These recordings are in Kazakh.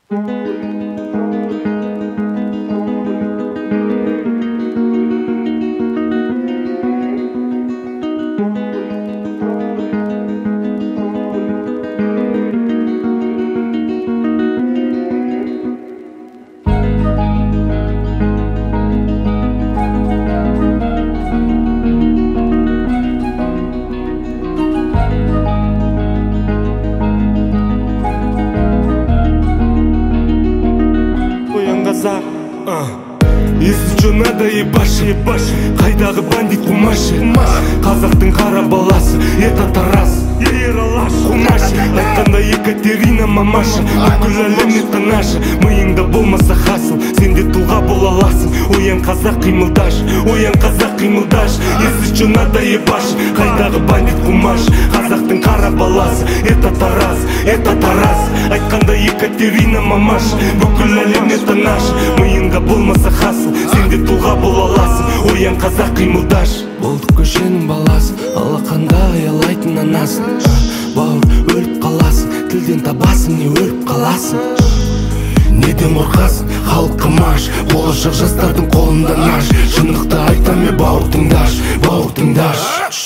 Если чё надо ебаши, қайдағы бандит кумаши. Қазақтың қара баласы, это Тарас, Кумаши. Айтқанда Екатерина мамаша, бүкіл әлем это наша. Миыңда болмаса хасыл, сенде тұлға бола аласың. Оян қазақ қимылдаш, оян қазақ қимылдаш. Если чё надо ебаши, қайдағы бандит кумаши. Қазақтың қара баласы, это Тарас, айтқанда Екатерина мамаша, бүкіл әлем это наша. Миыңда болмаса хасыл, сенде тұлға бола аласың. Оян қазақ қимылдаш. Болдық көшенің баласы, алақандай алайтын анасын. Бауыр өліп қаласың, тілден табасың, не өліп қаласың. Неден қорқасың, халыққа маш, болашақ жастардың қолында наш. Шындықты айтам е бауыр тыңдаш.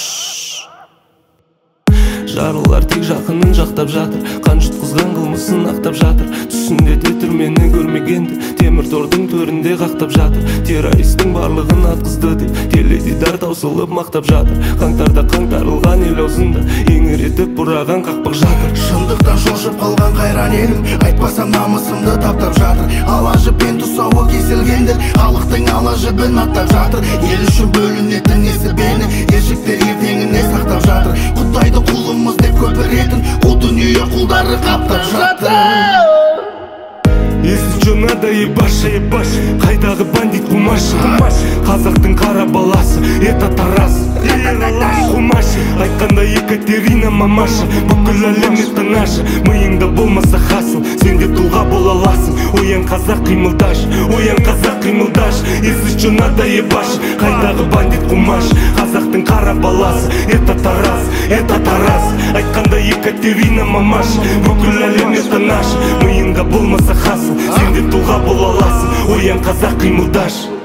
Жарылар тек жақынын жақтап жатыр, қан жұтқызған қылмысын ақтап жатыр. Түсінде де түрмені көрмегенді, темір тордың төрінде қақтап жатыр. Террористің барлығын атқызды деп теледидар таусылып мақтап жатыр. Қаңтарда қаңтарылған ел аузында еңіретіп бұраған қақпақ жатыр. Шындықтан шошып қалған қайран елім, айтпасам намысымды таптап жатыр. Ала жіппен тұсауы кесілгендер, халықтың ала жібін аттап жатыр. Ел үшін бөлінетін несібені, ешіктер ертеңіне сақтап жатыр. Құдайдың құлымыз деп көпіретін, қу дүние құлдары қаптап жатыр. Если чё надо ебаши, қайдағы бандит кумаши. Қазақтың қара баласы, это Тарас, Кумаши. Айтқанда Екатерина мамаша, бүкіл әлем это наша. Миыңда болмаса хасыл, сенде тұлға бола аласың. Оян қазақ қимылдаш, Если чё надо ебаши, қайдағы бандит кумаши. Қазақтың қара баласы, это Тарас, айтқанда Екатерина мамаша, бүкіл әлем это наша. Миыңда болмаса хасыл, сенде тұлға бола аласың. Оян қазақ қимылдаш.